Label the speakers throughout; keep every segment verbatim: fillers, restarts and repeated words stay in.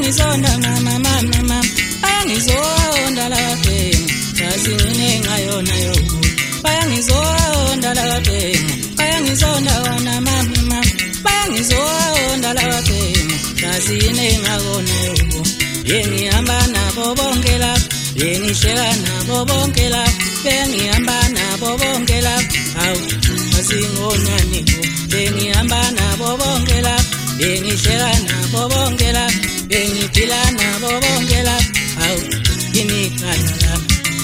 Speaker 1: bayangizonda mama mama mama, bayangizonda labafemu, yazi ngingayona yoko. Bayangizonda labafemu, bayangizonda wana mama mama, bayangizonda labafemu, yazi ngingayona yoko. Bengihamba nabo bonke la, bengishela nabo bonke la, bengihamba nabo bonke la, awu asingonani bo. Bengihamba nabo bonke la, bengishela nabo bonke la, bengiphila nabo bonke la, awu imikhala la.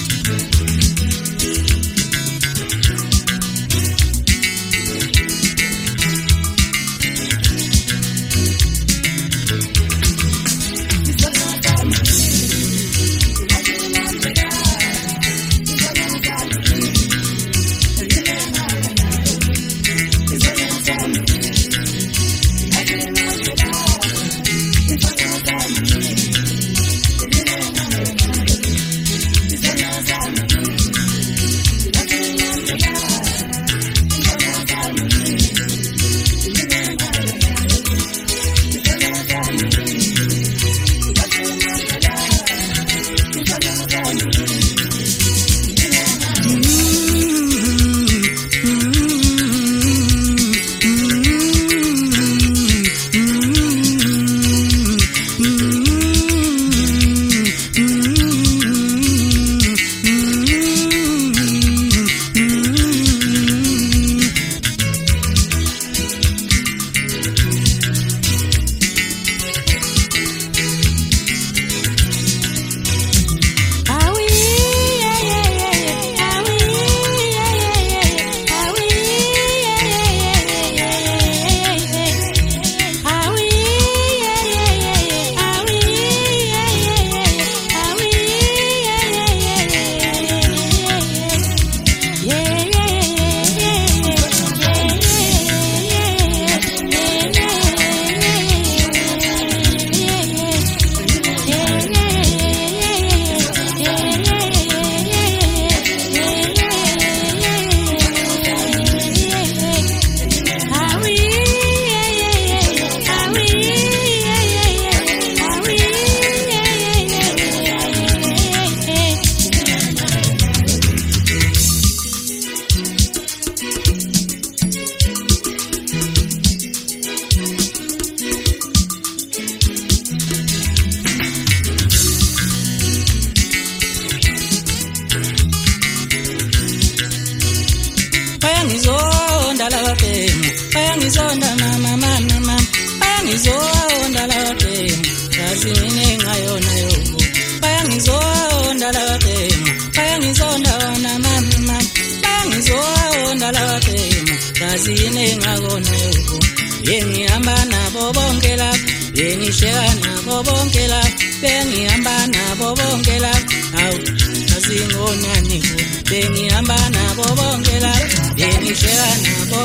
Speaker 1: Bayangizonda labafemu, bayangizonda mama mama mama, bayangizonda labafemu, yazi ngingayona yoko. Bayangizonda labafemu, bayangizonda wana mama mama, bayangizonda labafemu, yazi ngingayona yoko. Bengihamba nabo bonke la, bengishela nabo bonke la, bengihamba nabo bonke la, awu asingonani bo. Bengihamba nabo bonke la, bengishela nabo